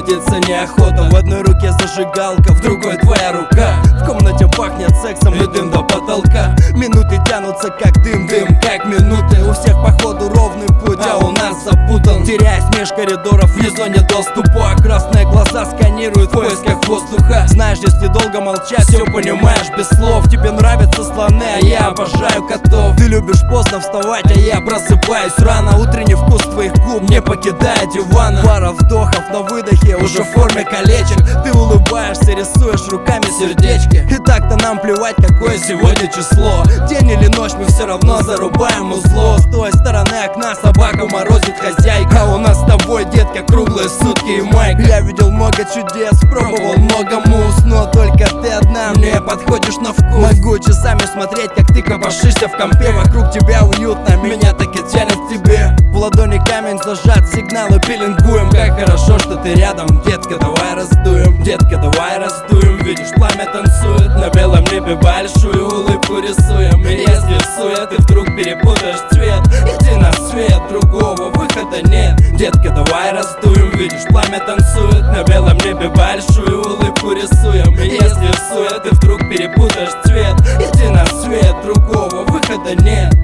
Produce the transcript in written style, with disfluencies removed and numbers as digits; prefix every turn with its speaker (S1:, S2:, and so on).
S1: крутиться неохота. В одной руке зажигалка, в другой твоя рука. В комнате пахнет сексом и дым до потолка. Минуты тянутся как дым, как минуты. У всех походу ровный путь, а у нас запутан. Теряясь меж коридоров, вне зоне доступа. Красные глаза сканируют в поисках воздуха. Знаешь, если долго молчать, все понимаешь без слов. Тебе нравятся слоны, а я обожаю котов. Ты любишь поздно вставать, а я просыпаюсь рано. Утренний вкус твоих губ не покидает дивана. Пара вдохов на выдохе, уже в форме колечек. Ты улыбаешься, рисуешь руками сердечки. И так-то нам плевать, какое сегодня число. День или ночь, мы все равно зарубаем узло. С той стороны окна собака морозит хозяйка. А у нас с тобой, детка, круглые сутки и майка. Я видел много чудес, пробовал много мус, но только ты одна мне подходишь на вкус. Могу часами смотреть, как ты копошишься в компе. Вокруг тебя уютно, меня так и тянет к тебе. В ладони камень зажат, сигналы пеленгуем. Как хорошо, что ты рядом, детка, давай раздуем. Детка, давай раздуем, видишь, пламя танцует. На белом небе большую улыбку рисуем. И если в суе ты вдруг перепутаешь цвет, иди на свет, другого выхода нет. Детка, давай раздуем, видишь, пламя танцует. На белом небе большую улыбку рисуем. И если в суе ты вдруг перепутаешь цвет, иди на свет, другого выхода нет.